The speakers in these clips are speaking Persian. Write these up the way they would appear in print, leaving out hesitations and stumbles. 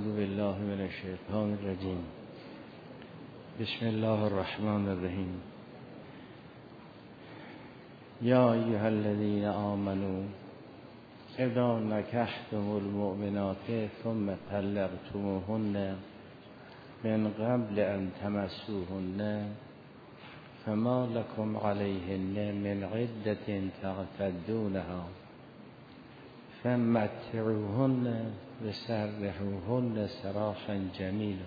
اعوذ بالله من الشیطان الرجیم. بسم الله الرحمن الرحیم. یا ایها الذین آمنوا اذا نکحتم المؤمنات ثم طلقتموهن من قبل ان تمسوهن فما لكم علیهن من عدة تعتدونها فمتعوهن وسرحوهن سراحا جمیلا.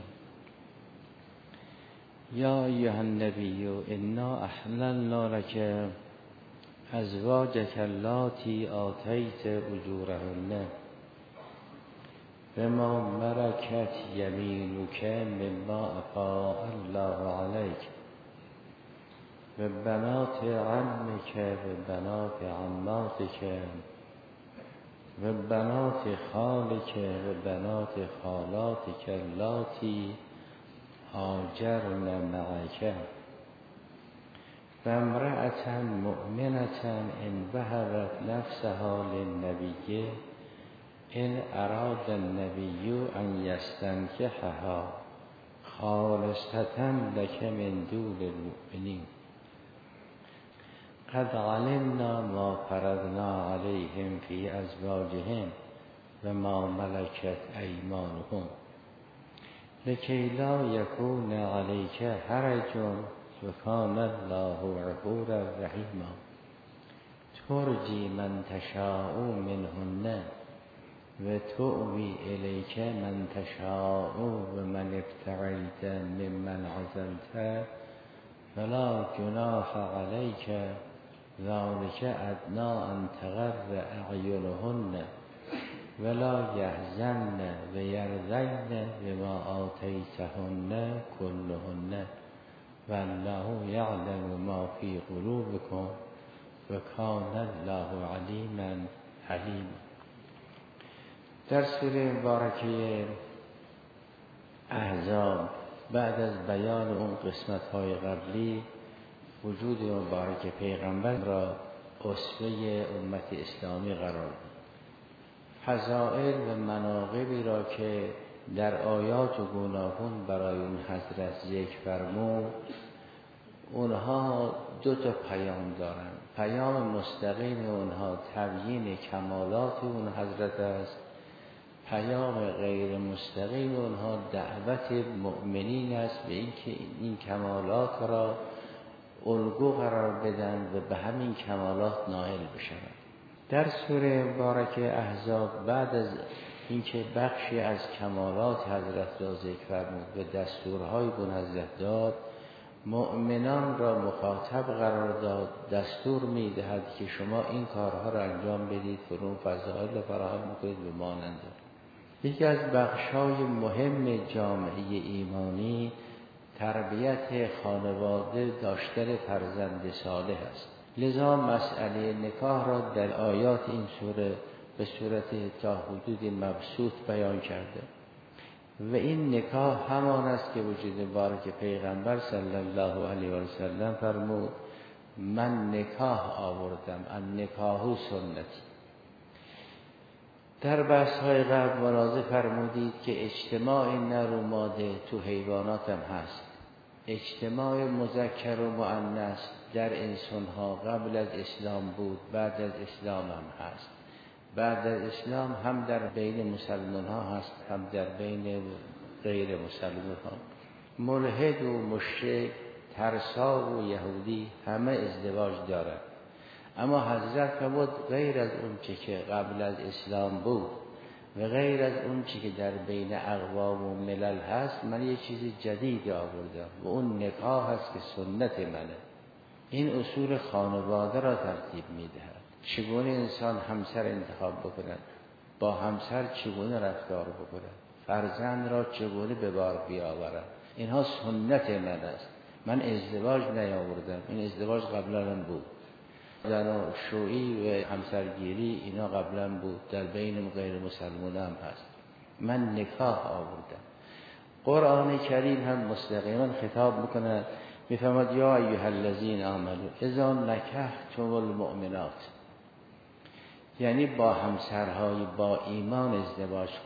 یا ایها النبی انا احللنا لك ازواجك اللاتی آتیت اجورهن بما ملكت یمینک مما افاء الله علیک و بنات عمک و بنات عماتک و بنات خالک و بنات خالاتک اللاتی هاجرن معک و امرأة مؤمنة ان وهبت نفسها للنبی ان اراد النبی ان یستنکحها خالصة لك من دون المؤمنین قد علمنا ما فرضنا عليهم في ازواجهم و ما ملكت ایمانهم لكي لا يكون عليك حرج و کان الله غفورا رحیما. ترجی من تشاء منهن و تؤوی الیک من تشاء و من ابتغیت ممن عزلت فلا جناح علیک ذلك ادنی ان تقر اعینهن ولا یحزن و یرضین بما آتیتهن کلهن والله یعلم ما فی قلوبکم و کان الله علیما حلیما. در سوره مبارکه احزاب بعد از بیان اون قسمت‌های قبلی وجود مبارک پیغمبر را اسوه امت اسلامی قرار داد. فضائل و مناقبی را که در آیات و گوناگون برای اون حضرت ذکر فرمود، اونها دو تا پیام دارند. پیام مستقیم اونها تبیین کمالات اون حضرت است. پیام غیر مستقیم اونها دعوت مؤمنین است به اینکه این کمالات را الگو قرار بدن و به همین کمالات نائل بشوند. در سوره مبارکه احزاب بعد از اینکه بخشی از کمالات حضرت را ذکر فرمود و دستورهای بون حضرت داد، مؤمنان را مخاطب قرار داد، دستور می‌دهد که شما این کارها را انجام بدید و اون فضائل را فراهم می‌کنید و مانند. یکی از بخش‌های مهم جامعه ایمانی تربیت خانواده، داشتن فرزند صالح است. لذا مسئله نکاح را در آیات این سوره به صورت تا حدود مبسوط بیان کرده و این نکاح همان است که وجود مبارک پیغمبر صلی الله علیه و سلم فرمود من نکاح آوردم، ان نکاح سنتی. در بحث‌های قبل ملاحظه فرمودید که اجتماع نر و ماده تو حیوانات هم هست. اجتماع مذکر و مؤنث در انسان‌ها قبل از اسلام بود، بعد از اسلام هم هست. بعد از اسلام هم در بین مسلمان‌ها هست، هم در بین غیر مسلمان‌ها. ملحد و مشرک، ترسا و یهودی همه ازدواج دارند. اما حضرت فرمود غیر از اون چی که قبل از اسلام بود و غیر از اون چی که در بین اقوام و ملل هست، من یه چیز جدید آوردم و اون نکاح هست که سنت منه. این اصول خانواده را ترتیب میدهد. چگونه انسان همسر انتخاب بکند، با همسر چگونه رفتار بکند، فرزند را چگونه به بار بیاورد، اینها سنت من است. من ازدواج نیاوردم، این ازدواج قبلا هم بود. زن و شویی و همسرگیری اینا قبلا بود، در بین غیر مسلمان هم هست. من نکاح آوردم. قرآن کریم هم مستقیما خطاب میکند، میفرماد یا ایها الذین آمنوا اذا نکحتم المؤمنات، یعنی با همسرهای با ایمان ازدواج کنید.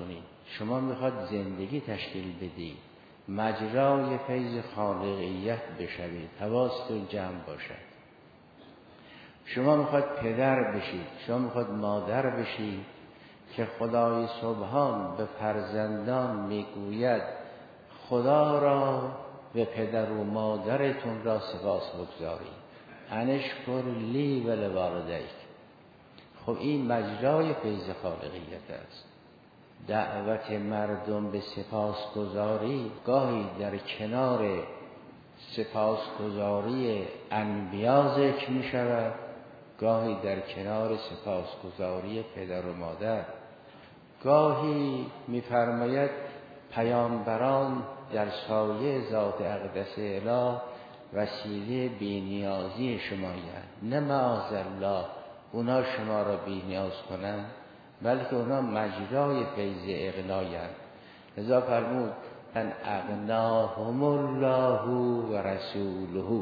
شما میخواد زندگی تشکیل بدی، مجرای فیض خالقیت بشوید، حواستون جمع باشد. شما میخواد پدر بشید، شما میخواد مادر بشید که خدای سبحان به فرزندان میگوید خدا را و پدر و مادرتون را سپاس بگذارید، انشکر لی و لوالدیک. خب این مجرای فیض خالقیت است. دعوت مردم به سپاسگزاری گاهی در کنار سپاسگزاری انبیا ذکر می شود، گاهی در کنار سپاسگزاری پدر و مادر. گاهی می فرماید پیامبران در سایه ذات اقدس اله وسیله بی‌نیازی شمایند، نه معاذالله اونا شما را بی‌نیاز کنند، بلکه اونا مجرای فیض اغنایند. لذا فرمود ان اغناهم الله و رسوله.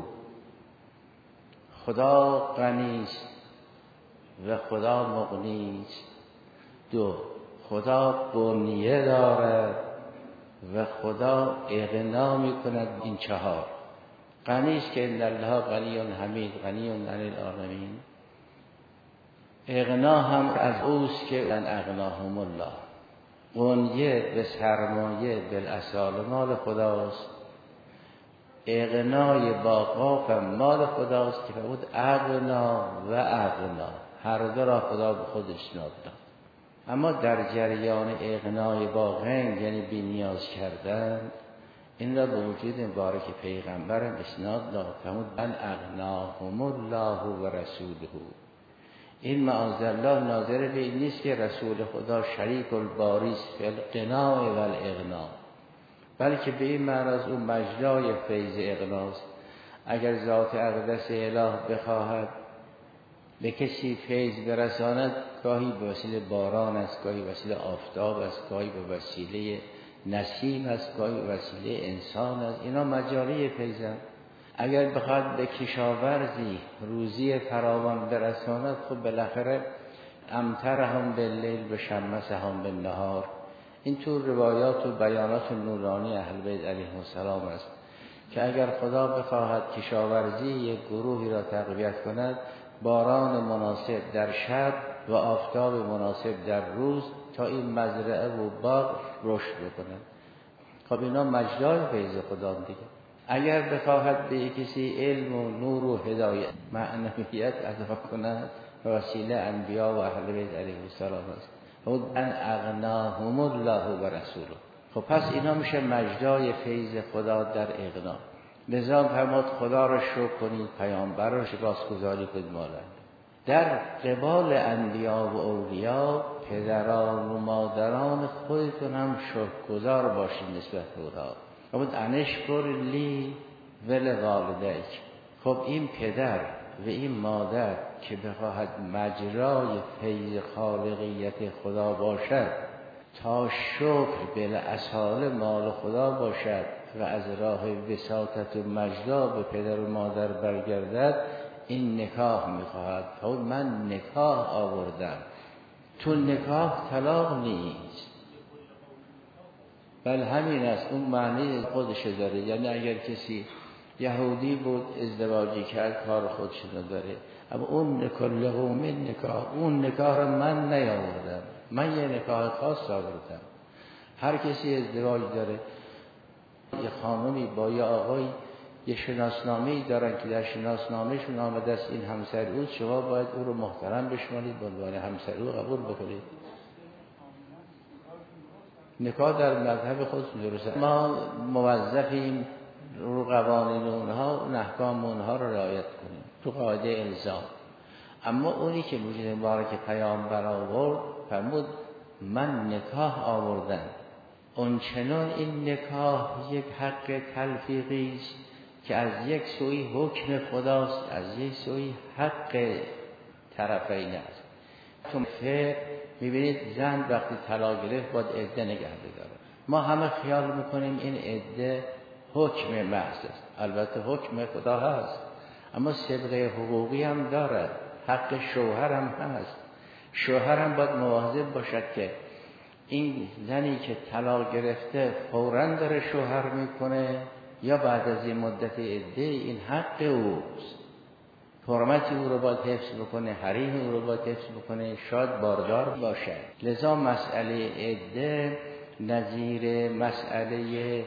خدا غنی است و خدا مغنی است. دو، خدا بنیه دارد و خدا اغنا می کند. این چهار. غنی است که ان الله غنی حمید، غنی عن العالمین. اغنا هم از اوست که ان اغناهم الله. بنیه به سرمایه بالاصال مال خداست، اغنای با قاف مال خداست که بود اغنا و اغنا، هر دو را خدا به خود اسناد داد. اما در جریان اغنای با غین یعنی بی نیاز کردن، این را به وجود مبارک پیغمبرم اسناد داد، فرمود ان اغناهم الله و رسوله. این معاذالله ناظر به این نیست که رسول خدا شریک الباری است فی الغنا و الاغنا، بلکه به این معنی از اون مجرای فیض اغناست. اگر ذات اقدس اله بخواهد به کسی فیض برساند، گاهی به وسیله باران است، گاهی به وسیله آفتاب است، گاهی به وسیله نسیم است، گاهی به وسیله انسان است. اینا مجاری فیضند. اگر بخواد به کشاورزی روزی فراوان برساند، خب بالاخره امطرهم باللیل و شمسهم بالنهار. این تو روایات و بیانات نورانی اهل بیت علیهم السلام است که اگر خدا بخواهد کشاورزی یک گروهی را تقویت کند، باران مناسب در شب و آفتاب مناسب در روز تا این مزرعه و باغ رشد بکنند. خب اینا مجرای فیض خدا دیگه. اگر بخواهد به کسی علم و نور و هدایت معنویت عطا کند، وسیله انبیا و اهل بیت علیهم السلام است. خود ان اغناهم الله و رسوله. خب پس اینا میشه مجرای فیض خدا در اغنا. لذا فرمود خدا را شکر کنید، پیامبر را سپاسگزاری کنید. مالند در قبال انبیا و اولیا، پدران و مادران خودتون هم شکرگزار باشید نسبت به اونها. فرمود انشکر لی و لوالدیک. خب این پدر و این مادر که بخواهد مجرای فیض خالقیت خدا باشد، تا شکر بالاصاله مال خدا باشد و از راه وساطت و مجدا به پدر و مادر برگردد، این نکاح میخواهد. خب من نکاح آوردم، تو نکاح طلاق نیست، بل همین است. اون معنی خودش داره. یعنی اگر کسی یهودی بود ازدواجی کرد، کار خودش داره. اما اون نکاح، اون نکاح را من نیاوردم، من یه نکاح خاص آوردم. هر کسی ازدواج داره، یه خانمی با یه آقای یه شناسنامه‌ای دارن که در شناسنامه‌شون آمده است این همسر اوست، شما باید او رو محترم بشمارید، به عنوان همسر او قبول بکنید. نکاح در مذهب خودتون درسته. ما موظفیم رو قوانین اونها و احکام اونها رو رعایت کنیم تو قاعده الزام. اما اونی که وجود مبارک پیامبر آورد، فرمود من نکاح آوردم. اون چنان این نکاح یک حق تلفیقی است که از یک سوی حکم خداست، از یک سوی حق طرفین است. تو فقه میبینید زن وقتی طلاق گرفت باید عده نگه داره. ما همه خیال میکنیم این عده حکم محض است. البته حکم خدا هست، اما سابقه حقوقی هم دارد. حق شوهر هم هست. شوهر هم باید مواظب باشد که این زنی که طلاق گرفته فوراً داره شوهر میکنه یا بعد از این مدت عده، این حق اوست. حرمت او رو باید حفظ بکنه، حریم او رو باید حفظ بکنه، شاید باردار باشد. لذا مسئله عده نظیر مسئله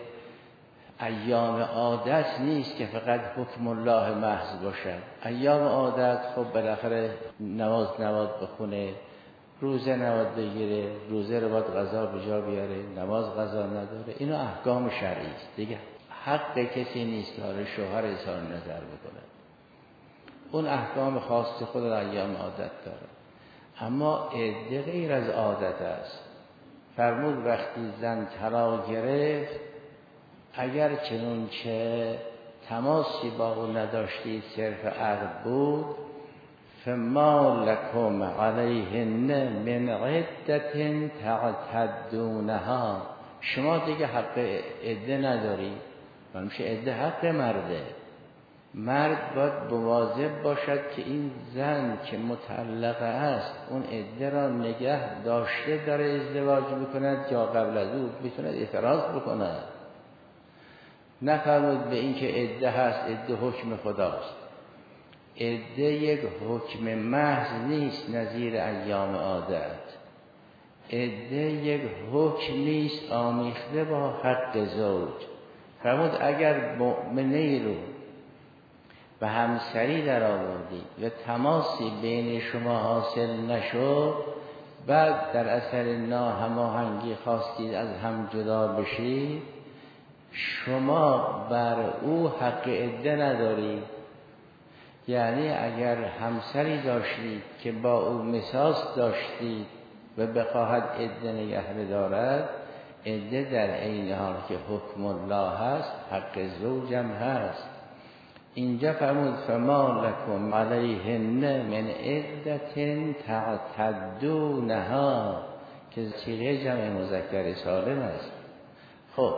ایام عادت نیست که فقط حکم الله محض باشد. ایام عادت خب بالاخره نماز بخونه، روزه نباید بگیره، روزه رو باید قضا به جا بیاره، نماز قضا نداره، اینو احکام شرعی است دیگه. حق کسی نیست که حال شوهر اظهار نظر بکنه، اون احکام خاص خود ایام عادت داره. اما عده غیر از عادت است. فرمود وقتی زن طلاق گرفت، اگر چنونچه تماسی با او نداشتید، صرف عقد بود، فما لکم علیهن من عدت تعتدونها، شما دیگه حق عده نداری. میشه عده حق مرده. مرد باید مواظب باشد که این زن که مطلقه است اون عده را نگه داشته داره ازدواج میکند یا قبل از او میتونه اعتراض بکند. نفرمود به این که عده هست، عده حکم خداست. عده یک حکم محض نیست نظیر ایام عادت. عده یک حکم نیست آمیخته با حق زوج. فرمود اگر مؤمنه رو به همسری در آوردید و تماسی بین شما حاصل نشد، بعد در اثر ناهماهنگی خواستید از هم جدا بشید، شما بر او حق عده ندارید. یعنی اگر همسری داشتید که با او مساس داشتید و بخواهد عده نگه دارد، عده در عین حال که حکم الله هست حق زوجم هست. اینجا فرمود فما لکم علیهن من عدت تعتدونها که صیغه جمع مذکر سالم است. خب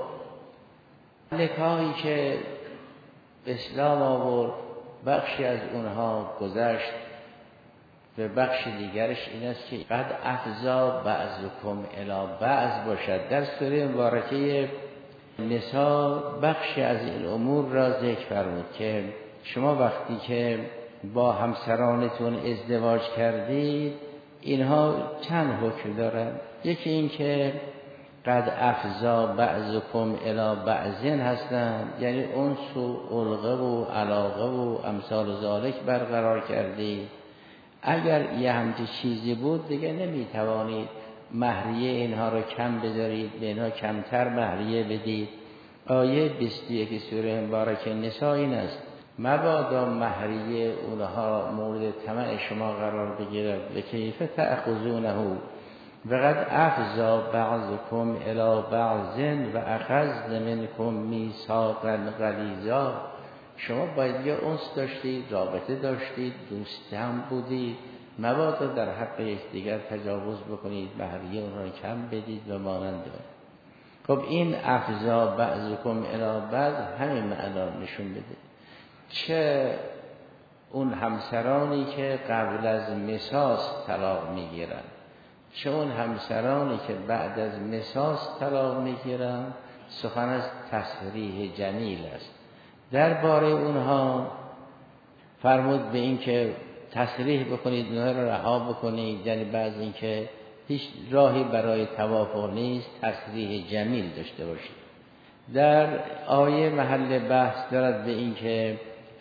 نکاحی که اسلام آورد بخشی از اونها گذشت و بخش دیگرش این است که قد افضا بعضکم الی بعض باشد. در سوره مبارکه نساء بخشی از این امور را ذکر فرمود که شما وقتی که با همسرانتون ازدواج کردید اینها چند حکم دارند. یکی این که قد افضا بعضکم الی بعضین هستند، یعنی انس و علقه و علاقه و امثال ذالک برقرار کردید. اگر یه همچین چیزی بود دیگه نمیتوانید مهریه اینها رو کم بذارید، به اینها کمتر مهریه بدید. آیه 21 سوره مبارکه نساء این است مبادا مهریه اونها مورد طمع شما قرار بگیرد و کیف تأخذونه و قد افضا بعضکم الی بعض و اخذن منکم میثاقا غلیظا. شما باید یه انس داشتید، رابطه داشتید، دوست هم بودید، مبادا در حق یکدیگر تجاوز بکنید، مهریه اون را کم بدید و مانند. خب این افضا بعضکم الی بعض همین معنا نشون بده. چه اون همسرانی که قبل از مساس طلاق میگیرن، چه اون همسرانی که بعد از مساس طلاق میگیرن، سخن از تصریح جمیل است. درباره اونها فرمود به این که تصریح بکنید، اونها رو رها بکنید، یعنی بعض این که هیچ راهی برای توافق نیست، تصریح جمیل داشته باشید. در آیه محل بحث دارد به این که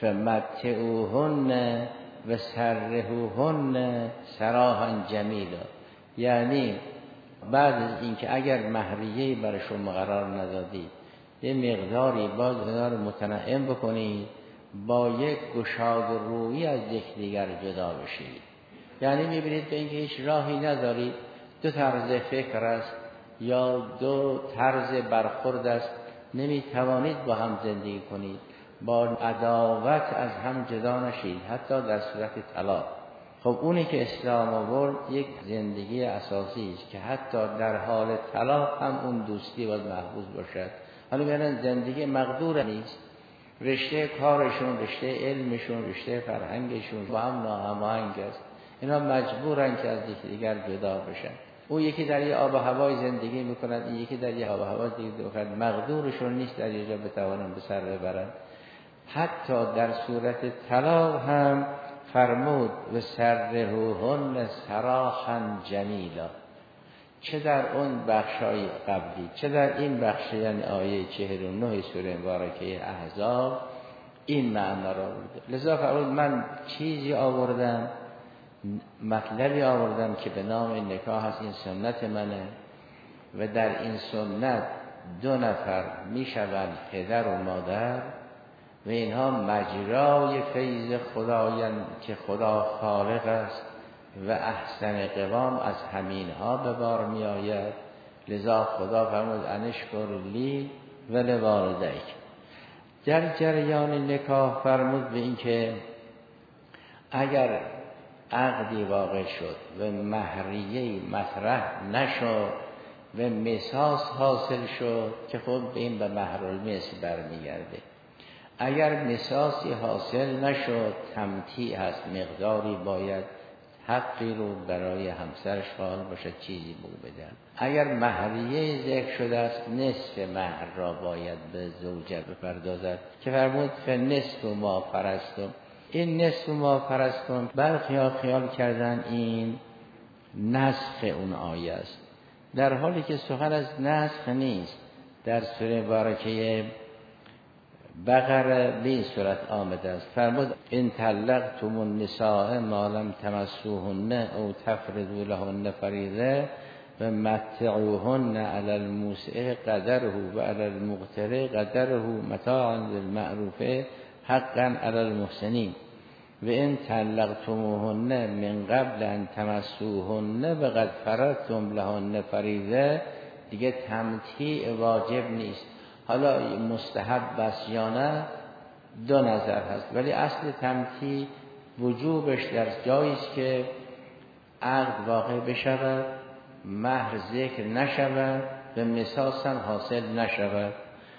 فمتعوهن و سرحوهن سراحا جمیلا، یعنی بعد از این که اگر مهریه‌ای برای شما قرار ندادید یه مقداری باز اونها رو متنعم بکنید، با یک گشاد رویی از یکدیگر جدا بشید. یعنی میبینید به اینکه هیچ راهی ندارید، دو طرز فکر است یا دو طرز برخورد است، نمیتوانید با هم زندگی کنید، با عداوت از هم جدا نشید حتی در صورت طلاق. خب اونی که اسلام آورد یک زندگی اساسی است که حتی در حال طلاق هم اون دوستی باید محفوظ باشد. حالا میگن زندگی مقدور نیست، رشته کارشون، رشته علمشون، رشته فرهنگشون با هم ناهماهنگ است، اینا مجبورن که از یکدیگر جدا بشن. او یکی در یه آب و هوای زندگی میکنند، این یکی در یه آب و هوای زندگی میکنند، مقدورشون نیست در یه جا بتوانند به سر ببرند. حتی در صورت طلاق هم فرمود و سرحوهن سراحا جمیلا، چه در اون بخشای قبلی چه در این بخش، یعنی آیه 49 سوره مبارکه احزاب این معنا را آورده. لذا فرمود من چیزی آوردم، مطلبی آوردم که به نام نکاح هست، این سنت منه و در این سنت 2 نفر میشوند پدر و مادر و اینها مجرای فیض خدایند که خدا خالق است و احسن قوام از همینها به بار می آید. لذا خدا فرمود انشکر لی و لوالدیک. در جریان نکاح فرمود به این که اگر عقدی واقع شد و مهریه مطرح نشد و مساس حاصل شد که خب این به مهرالمثل برمیگرده. اگر مساسی حاصل نشد تمتیع هست، مقداری باید حقی رو برای همسرش قائل باشد، چیزی بو بدن. اگر مهریه ذکر شده است نصف مهر را باید به زوجه بپردازد که فرمود فنصف ما فرستم. این نصف ما فرستم برخی ها خیال کردن این نسخ اون آیه است، در حالی که سخن از نسخ نیست. در سوره مبارکه بقره به این صورت آمده است، فرمود ان طلقتم النساء ما لم تمسوهن او تفرضوا لهن فریضه و متعوهن علی الموسع قدره و علی المقتر قدره متاعا بالمعروف حقا علی المحسنین و ان طلقتموهن من قبل ان تمسوهن و قد فرضتم لهن فریضه، دیگه تمتیع واجب نیست. حالا مستحب است یا نه 2 نظر هست، ولی اصل تمتیع وجوبش در جایی است که عقد واقع بشود، مهر ذکر نشود و مساس هم حاصل نشود.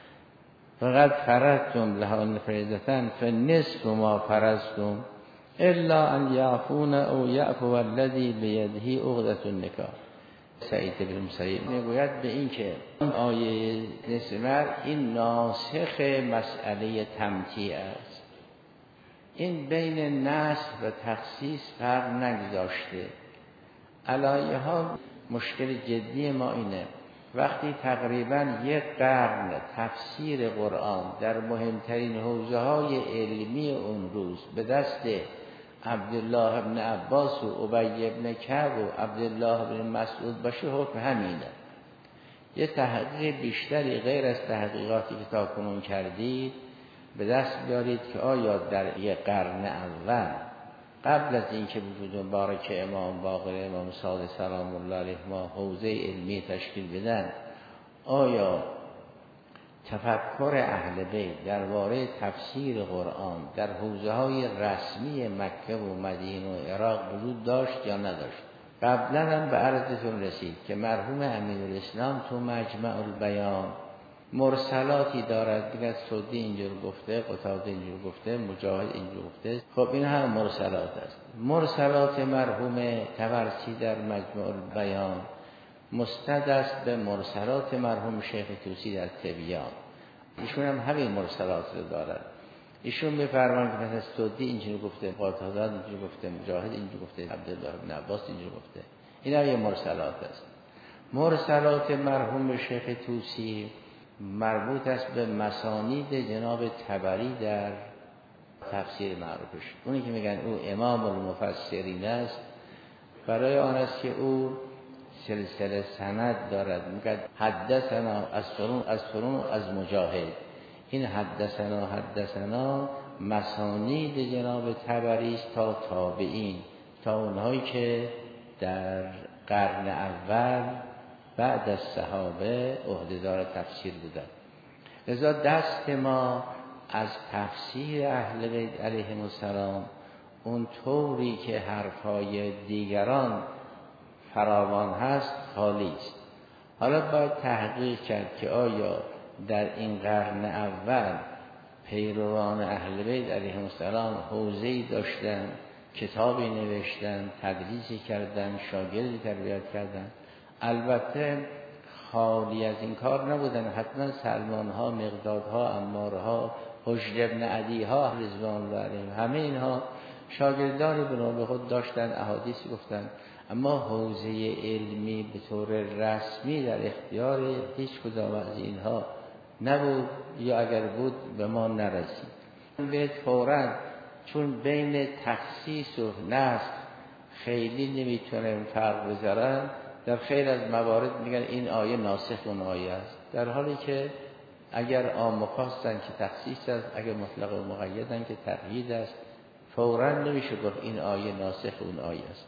فقط فرضتم لهن فریضة فنصف ما فرضتم الا ان یعفون او یعفو الذی بیده عقدة النکاح. سعید بن مسیب میگوید به این که اون آیه نسمر این ناسخ مسئله تمتیع است. این بین نسخ و تخصیص فرق نگذاشته. علایه ها مشکل جدی ما اینه وقتی تقریبا 1 قرن تفسیر قرآن در مهمترین حوزه های علمی اون روز به دست عبدالله ابن عباس و ابی ابن کعب و عبدالله ابن مسعود باشه، حکم همینه. یه تحقیق بیشتری غیر از تحقیقاتی که تا کنون کردید به دست بیارید که آیا در 1 قرن اول قبل از اینکه وجود مبارک امام باقر امام صادق سلام الله علیه ما حوزه علمی تشکیل بدن، آیا تفکر اهل بیت درباره تفسیر قرآن در حوزه های رسمی مکه و مدینه و عراق وجود داشت یا نداشت؟ قبلا هم به عرضتون رسید که مرحوم امیرالاسلام تو مجمع البیان مرسلاتی دارد، دیگه سودی اینجور گفته، قتاده اینجور گفته، مجاهد اینجور گفته. خب این هم مرسلات است. مرسلات مرحوم طبرسی در مجمع البیان مستند است به مرسلات مرحوم شیخ طوسی در تبیان. ایشون هم همین مرسلات رو دارد. ایشون می‌فرمایند که مثلا سودی اینجور گفته، قتاده اینجور گفته، مجاهد اینجور گفته، عبدالله بن عباس اینجور گفته. این هم یه مرسلات است. مرسلات مرحوم شیخ طوسی مربوط است به مسانید جناب طبری در تفسیر معروفش. اونی که میگن او امام المفسرین است، برای آن است که او سلسله سند دارد. میگه حدثنا از فرون از مجاهد. این حدثنا مسانید جناب طبری است تا تابعین، تا اونهایی که در قرن اول بعد از صحابه عهدهدار تفسیر بودند. لذا دست ما از تفسیر اهل بیت علیهم السلام اون طوری که حرفهای دیگران فراوان هست خالی است. حالا باید تحقیق کرد که آیا در این قرن اول پیروان اهل بیت علیهم السلام حوزه‌ای داشتن، کتابی نوشتن، تدریسی کردن، شاگردی تربیت کردن. البته خالی از این کار نبودن، حتما سلمان ها، مقداد ها، عمار ها، حجر ابن عدی ها رضوان الله علیهم، همه اینها شاگردانی به نام خود داشتن، احادیث گفتن، اما حوزه علمی به طور رسمی در اختیار هیچ کدام از اینها نبود، یا اگر بود به ما نرسید. به فوراً چون بین تخصیص و نسخ خیلی نمیتونن فرق بذارن، در خیلی از موارد میگن این آیه ناسخ اون آیه است، در حالی که اگر عام و خاصن که تخصیص است، اگر مطلق و مقیدن که تقیید است، فوراً نمیشه گفت این آیه ناسخ اون آیه است.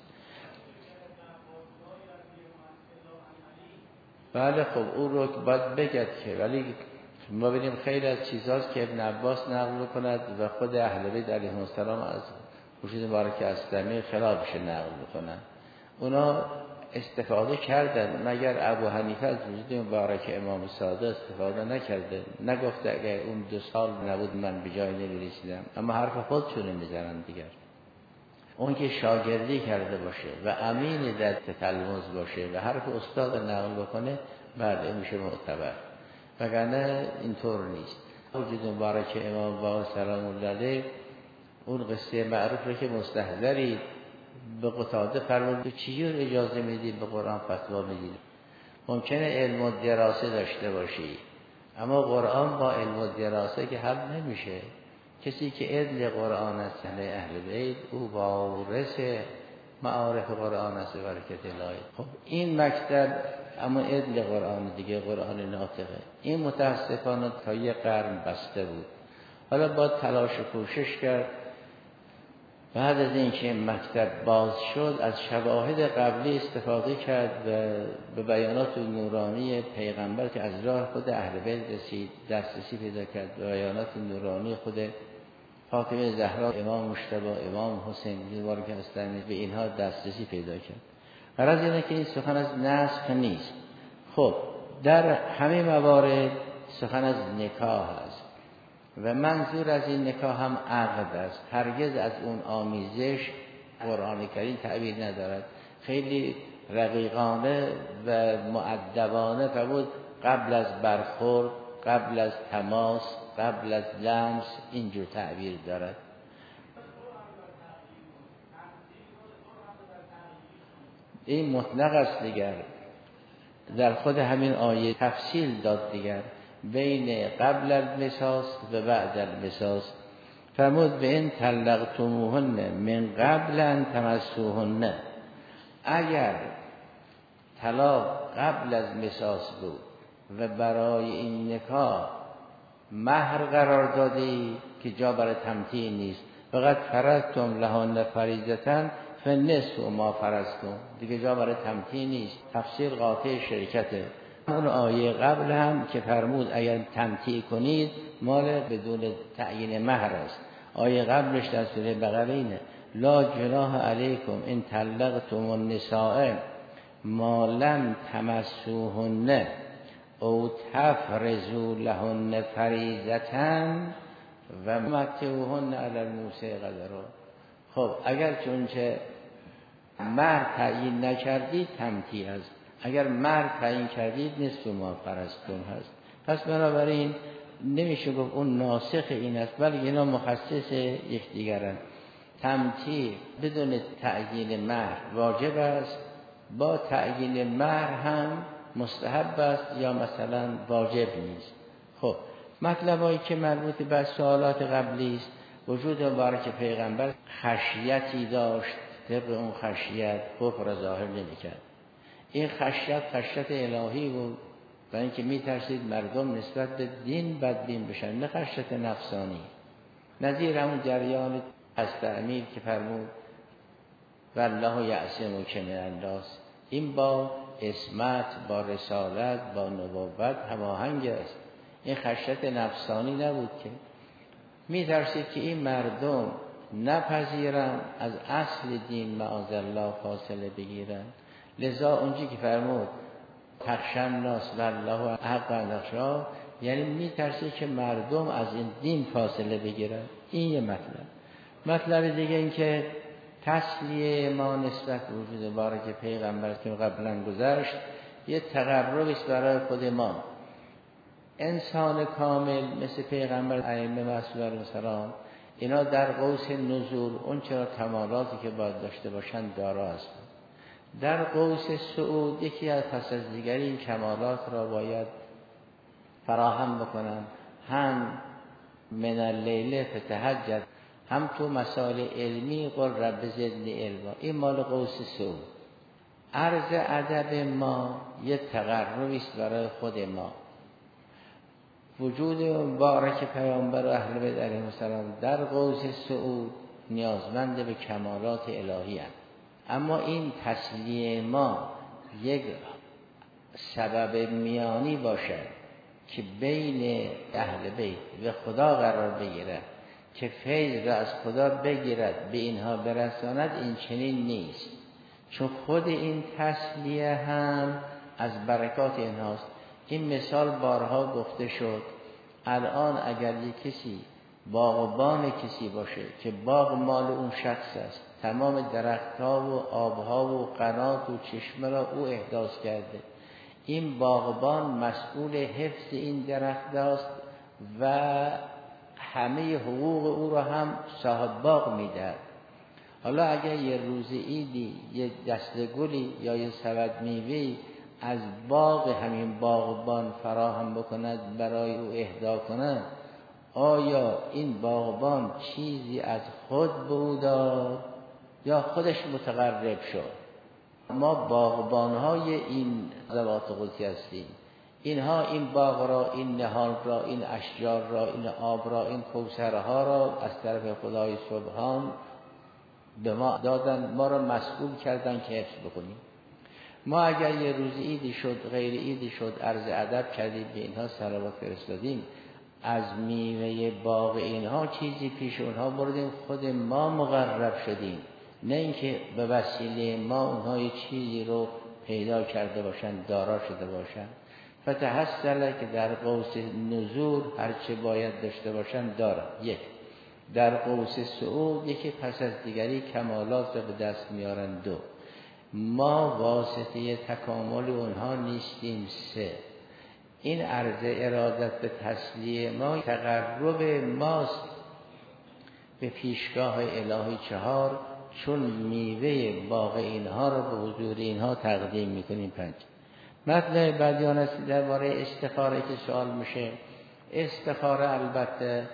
بله خب او رو باید بگد که، ولی ما ببینیم خیلی از چیزاست که ابن عباس نقل کند و خود اهل بیت علیهم السلام از خورشید مبارک اسلمی خلافش نقل بکنن. اونا استفاده کردن، مگر ابو حنیفه از وجود مبارک امام صادق استفاده نکرده؟ نگفته اگر اون 2 سال نبود من به جای نمیرسیدم، اما حرف خودشون میزنن دیگر. اون که شاگردی کرده باشه و امین در تلمذ باشه و حرف استاد نقل بکنه، بعد میشه معتبر، وگرنه اینطور نیست. وجود مبارک امام با سلام الله علیه اون قصه معروف رو که مستحضری به قتاده فرمود چجور اجازه میدید به قرآن فتوا میدید؟ ممکنه علم و دراسه داشته باشی، اما قرآن با علم و دراسه که حل نمیشه. کسی که علم قرآن است یعنی اهل بیت، او وارث معارف قرآن است برکت الهی. خب این مکتب اما علم قرآن دیگه، قرآن ناطقه، این متاسفانه تا یه قرن بسته بود. حالا با تلاش و کوشش کرد بعد از اینکه این مکتب باز شد از شواهد قبلی استفاده کرد و به بیانات نورانی پیغمبر که از راه خود اهل بیت رسید دسترسی پیدا کرد، به بیانات نورانی خود فاطمه زهرا، امام مجتبی، امام حسین مبارک اسلامی، به اینها دسترسی پیدا کرد. غرض اینه که این سخن از نسخ نیست. خب در همه موارد سخن از نکاح است و منظور از این نکاح هم عقد است، هرگز از اون آمیزش قرآن کریم تعبیر ندارد. خیلی رقیقانه و مؤدبانه فرمود قبل از برخورد، قبل از تماس، قبل از لمس، اینجور تعبیر دارد. این مطلق است دیگر، در خود همین آیه تفصیل داد دیگر بین قبل المساس و بعد المساس. فرمود به این طلقتموهن من قبل ان تمسوهن، اگر طلاق قبل از مساس بود و برای این نکاح مهر قرار دادی که جا برای تمتیع نیست، فقط فرضتم لهن فریضة فنصف ما فرضتم، دیگه جا برای تمتیع نیست، تفسیر قاطع شرکته. اون آیه قبل هم که فرمود اگر تمتیع کنید مال بدون تعیین مهر است. آیه قبلش در سوره بقره اینه لا جناح علیکم ان طلقتم النساء ما لم تمسوهن او تفرضوا لهن فریضة و متعوهن علی الموسع قدره. خب اگر چونچه مهر تعیین نکردید تمتیع است، اگر مهر تعیین کردید نصف ما فرضتم هست. پس بنابراین نمیشه گفت اون ناسخ این است، بلکه اینا مخصص یکدیگرند. تمتیع بدون تعیین مهر واجب است، با تعیین مهر هم مستحب است یا مثلا واجب نیست. خب مطلبایی که مربوط به سوالات قبلی است، وجود مبارک پیغمبر خشیتی داشت، طبق اون خشیت کفر را ظاهر نمی‌کرد. این خشیت الهی بود، برای اینکه می‌ترسید مردم نسبت به دین بدبین بشن، نه خشیت نفسانی. نظیر همون جریان از تعمیر که فرمود والله یعصمک من الناس، این با عصمت، با رسالت، با نبوت هماهنگ است. این خشیت نفسانی نبود که می‌ترسید که این مردم نپذیرن از اصل دین معاذالله فاصله بگیرن. لذا اونجی که فرمود تخشی الناس والله حق ان تخشاه، یعنی می‌ترسید که مردم از این دین فاصله بگیرن. این یه مطلب دیگه این که تسلیه ما نسبت به وجود مبارک پیغمبر که قبلا گذشت، یه تقربی است برای خود ما. انسان کامل مثل پیغمبر ائمه معصومین علیهم السلام، اینا در قوس نزول اون چرا کمالاتی که باید داشته باشند دارا هستند. در قوس صعود یکی از پس از دیگری این کمالات را باید فراهم بکنن، هم من اللیل فتهجد، هم تو مسائل علمی قل رب زدنی علما. این مال قوس صعود. عرض ادب ما یه تقربی است برای خود ما. وجود مبارک پیامبر و اهل بیت علیهم السلام در قوس صعود نیازمند به کمالات الهی هست. اما این تسلیه ما یک سبب میانی باشد که بین اهل بیت و خدا قرار بگیرد، که فیض را از خدا بگیرد به اینها برساند، این چنین نیست. چون خود این تسلیه هم از برکات اینهاست. این مثال بارها گفته شد. الان اگر یک کسی باغبان کسی باشه که باغ مال اون شخص است، تمام درختها و آبها و قنات و چشمه را او احداث کرده، این باغبان مسئول حفظ این درخت است و همه حقوق او را هم صاحب باغ میده. حالا اگر یه روز عیدی یه دسته گلی یا یه سبد میوه‌ای از باغ همین باغبان فراهم بکند، برای او اهدا کند، آیا این باغبان چیزی از خود به او داد یا خودش متقرب شد؟ ما باغبان‌های این ذوات قدسی هستیم. اینها این باغ را، این نهال را، این اشجار را، این آب را، این کوثرها را از طرف خدای سبحان به ما دادن، ما را مسئول کردن که حفظ بکنیم. ما اگر یه روز عیدی شد، غیر عیدی شد، عرض ادب کردیم، به اینها صلوات فرستادیم، از میوه باغ اینها چیزی پیش اونها بردیم، خود ما مقرب شدیم، نه اینکه به وسیله ما اونها یه چیزی رو پیدا کرده باشند، دارا شده باشند. فتحصل که در قوس نزول هرچه باید داشته باشند دارن. یک، در قوس صعود یکی پس از دیگری کمالات را به دست میارن. دو، ما واسطه تکامل اونها نیستیم. سه، این عرض ارادت به تسلیه ما تقرب ماست به پیشگاه الهی. چهار، چون میوه باغ اینها را به حضور اینها تقدیم میکنیم. پنج، مطلب بعدی آن است درباره استخاره که سوال میشه. استخاره البته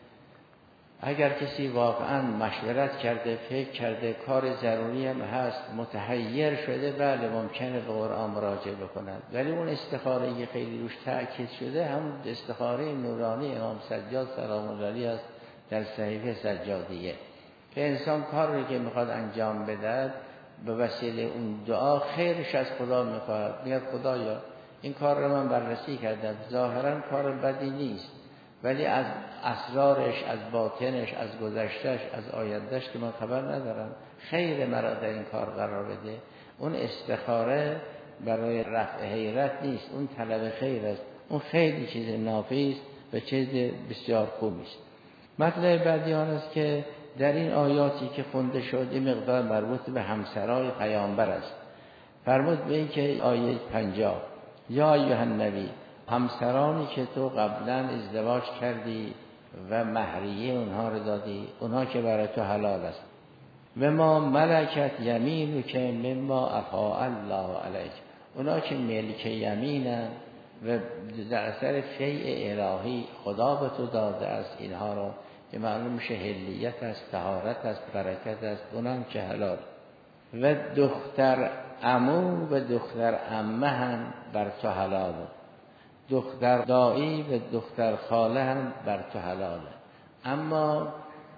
اگر کسی واقعا مشورت کرده، فکر کرده، کار ضروری هم هست، متحیر شده، بله ممکنه به قرآن مراجعه بکنند. ولی اون استخاره که خیلی روش تأکید شده همون استخاره نورانی امام سجاد سلام الله علیه است در صحیفه سجادیه، که انسان کار رو که میخواد انجام بده به وسیله اون دعا خیرش از خدا میخواد، میگه خدایا این کار رو من بررسی کردم، ظاهرا کار بدی نیست، ولی از اسرارش، از باطنش، از گذشتش، از آیندهش که من خبر ندارم، خیر مرا در این کار قرار بده. اون استخاره برای رفع حیرت نیست، اون طلب خیر است. اون خیلی چیز نافعی است و چیز بسیار خوبی است. مطلب بعدی آن است که در این آیاتی که خونده شد این مقدار مربوط به همسرای پیامبر است. فرمود به این که آیه 50 یا ایها النبی، همسرانی که تو قبلا ازدواج کردی و مهریه اونها رو دادی، اونها که برای تو حلال است. و ما ملکت یمینو که مما افاء الله علیک، اونها که ملک یمینن و در اثر فیء الهی خدا به تو داده است اینها رو، که معلوم میشه حلیت است، طهارت است، برکت است، اونم که حلال. و دختر عمو و دختر عمه هم بر تو حلاله، دختر دایی و دختر خاله هم بر تو حلاله. اما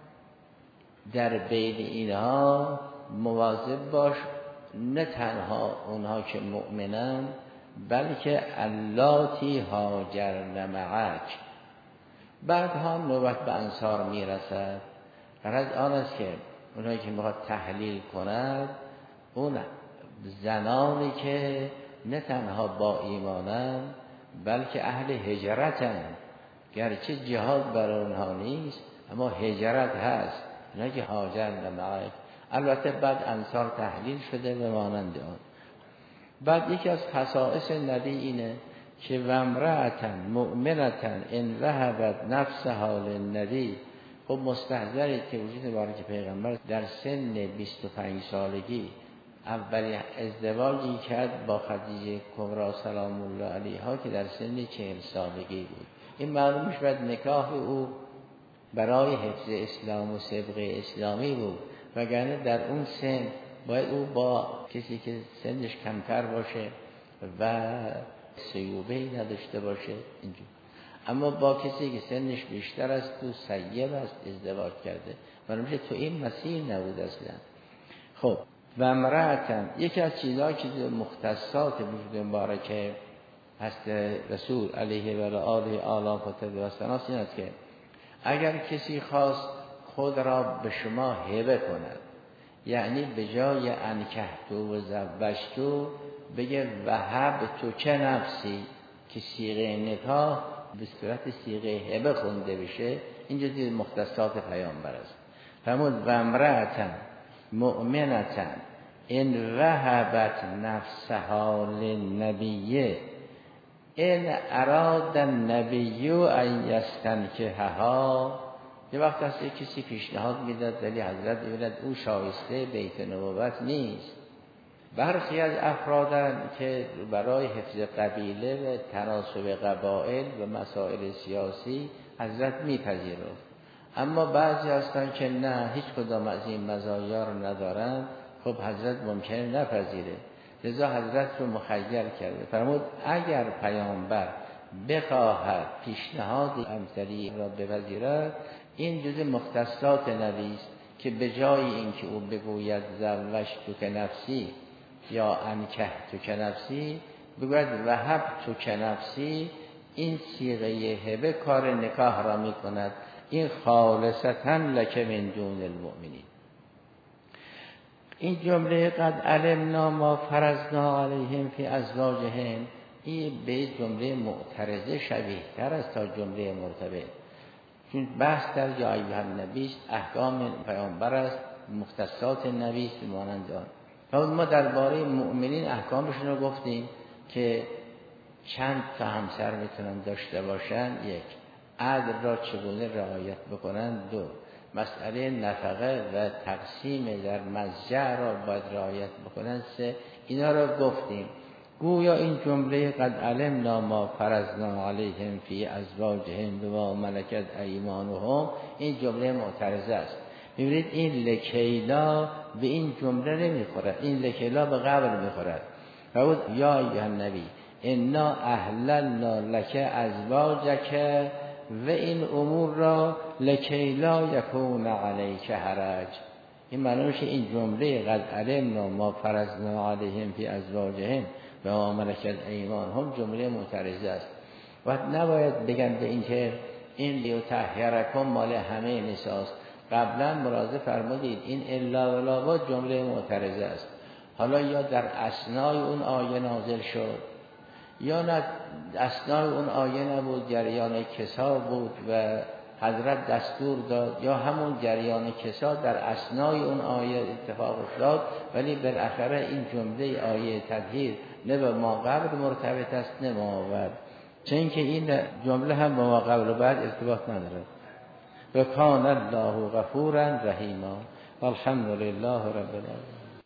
در بین اینها مواظب باش، نه تنها اونها که مؤمنن بلکه اللاتی هاجرن معک. بعدها نوبت به انصار میرسد. غرض آن است که اونهایی که میخواد تحلیل کند، اون زنانی که نه تنها با ایمانن بلکه اهل هجرتن، گرچه جهاد برای اونها نیست اما هجرت هست، نه که هاجرن معک. البته بعد انصار تحلیل شده به مانند آن. بعد یکی از خصائص نبی اینه که و امرأتن مؤمنتن ان وهبت نفسها للنبی. خب مستحضرید که وجود مبارک پیغمبر در سن 25 سالگی اولی ازدواجی کرد با خدیجه کبری سلام الله علیها که در سن 40 سالگی بود. این معلوم میشه بعد نکاح او برای حفظ اسلام و سبق اسلامی بود، وگرنه در اون سن باید او با کسی که سنش کمتر باشه و سیوبه‌ای نداشته باشه اینجور، اما با کسی که سنش بیشتر است و سیب است ازدواج کرده، برای تو این مسیر نبود اصلا. خب و امرأتن یکی از چیزهایی که مختصات وجود مبارکه هست رسول علیه و آله آلام و سناس این است که اگر کسی خواست خود را به شما هبه کند، یعنی به جای انکحتو و زوجتو بگه وهب تو چه نفسی که صیغه نکاح به صورت صیغه هبه خونده بشه، این جزئی مختصات پیامبر است. فرمود و امرأتن مؤمنتن ان وهبت نفسها للنبی ان اراد النبی ان یستنکحها. یه وقت هست کسی پیشنهاد میداد ولی حضرت می‌بیند او شایسته بیت نبوت نیست. برخی از افرادن که برای حفظ قبیله و تناسب قبایل و مسائل سیاسی حضرت میپذیرفت، اما بعضی هستن که نه هیچ کدام از این مزایا رو ندارن، خب حضرت ممکنه نپذیره، لذا حضرت رو مخیر کرده. فرمود اگر پیامبر بخواهد پیشنهاد امثلی را بپذیرد، این جزء مختصات نبی است که به جای اینکه او بگوید زوجتو که نفسی یا انکحتو که نفسی، بگوید وهبتو که نفسی. این صیغه هبه کار نکاح را می کند. این خالصتا لک من دون المؤمنین. این جمله قد علمنا ما فرضنا علیهم فی ازواجهم، این به جمله معترضه شبیه تر است تا جمله مرتبط، چون بحث در یا ایها النبی است، احکام پیامبر است، مختصات نبی است مانند آن. ما درباره مؤمنین احکامشون رو گفتیم که چند تا همسر میتونن داشته باشن، یک، عدل را چگونه رعایت بکنن، دو، مسئله نفقه و تقسیم در مضجع را باید رعایت بکنن، سه، اینا را گفتیم. گویا این جمله قد علمنا ما فرضنا علیهم فی ازواجهم بما ملکت ایمانهم، این جمله معترضه است. می‌بینید این لکیلا به این جمله نمیخورد، این لکیلا به قبل میخورد. فرمود یا ایها النبی انا احللنا لک ازواجک و این امور را لکیلا یکون علیک حرج. این معنیشه این جمله قد علمنا ما فرضنا علیهم فی ازواجهم و ما ملکت ایمانهم جمله معترضه است. و نباید بگن به این که این لیطهرکم مال همه نساست. قبلا ملاحظه فرمودید این الا و لا جمله معترضه است. حالا یا در اثنای اون آیه نازل شد یا نه اثنای اون آیه نبود، جریان کسا بود و حضرت دستور داد، یا همون جریان کسا در اثنای اون آیه اتفاق افتاد، ولی بالاخره این جمله آیه تطهیر نه به ما قبل مرتبط است نه ما بعد، چون که این جمله هم به ما قبل و بعد ارتباط نداره. و کان الله غفورا رحیما. والحمد لله رب العالمین.